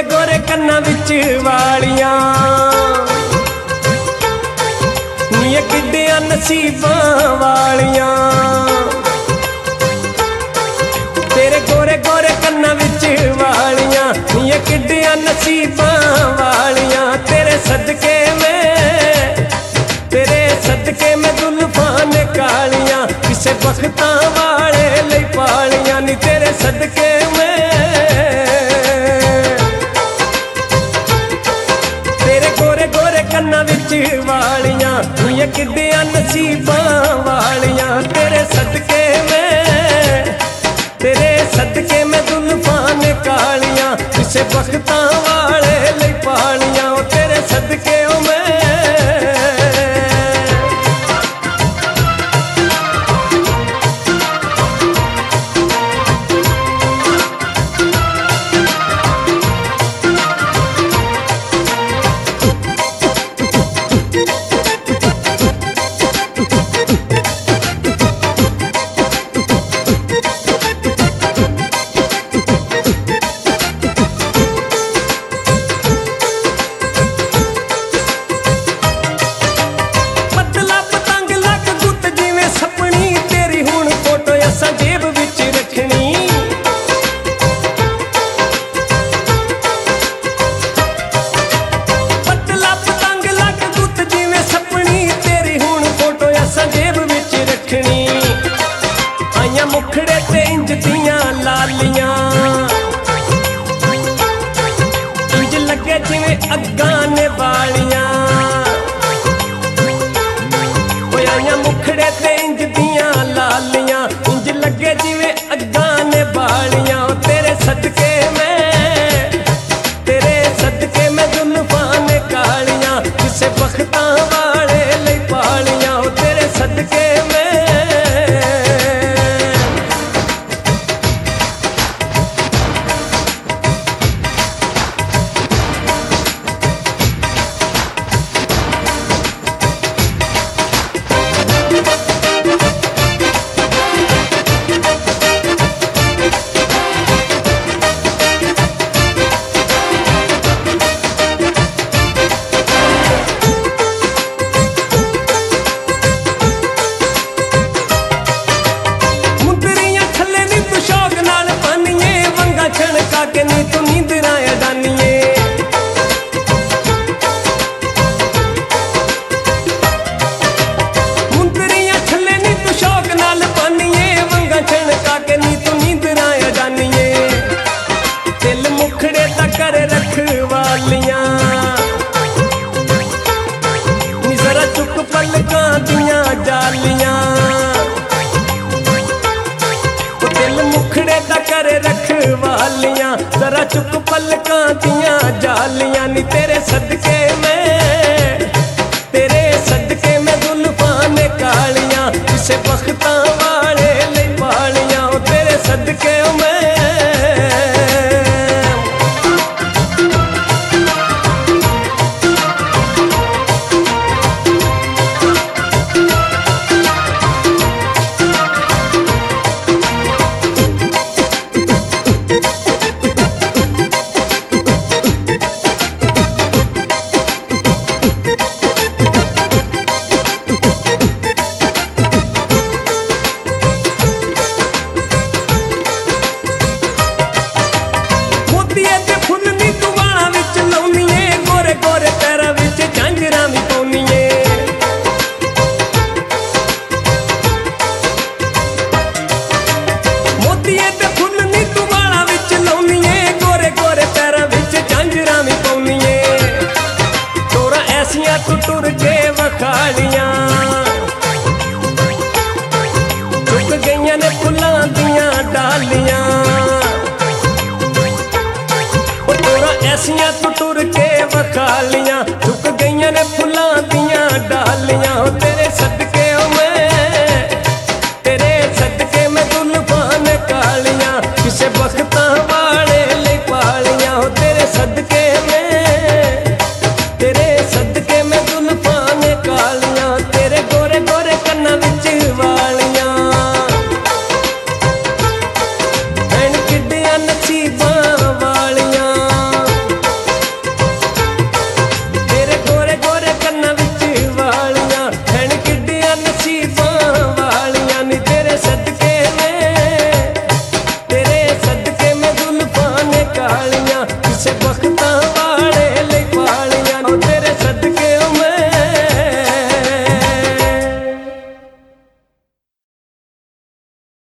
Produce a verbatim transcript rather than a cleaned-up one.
गोरे कन्ना विच वालियां नी किड्डियां नसीबां वालियां। तेरे गोरे गोरे कन्ना विच वालियां नी किड्डियां नसीबां वालियां। तेरे सदके में तेरे सदके में जुल्फां ने कालियां किसे बख्तां वाले लई पालियां नी तेरे सदके में। कन्ना विच वालियां नी किड्डियां नसीबां वालियां। तेरे सदके में तेरे सदके में जुल्फां ने कालियां किसे बख्तां वाले लई पालियां तेरे सदके में। मुखड़े ते इंज दियां लालियां इंज लगे जिवें अग्गां ने बालियां। आइयां मुखड़े ते इंज दियां लालियां इंज लगे जिवें अग्गां ने बालियां। तेरे सदके में तेरे सदके में जुल्फां ने कालियां किसे बख्तां वाले लई पालियां तेरे सदके में। पलकां दियां जालियां दिल मुखड़े दा करे रखवालियां जरा चुक पलकां दियां जालियां नी तेरे सदके में तेरे सदके में जुल्फां ने कालियां किसे बख्तां वाले लई पालियां तेरे सदके में। तू टुर के वखालियां चुक गईयां ने फुल्लां दियां डालियां तोरा ऐसियां तू टुर के वखालियां चुक गईयां ने फुल्लां दियां डालियां।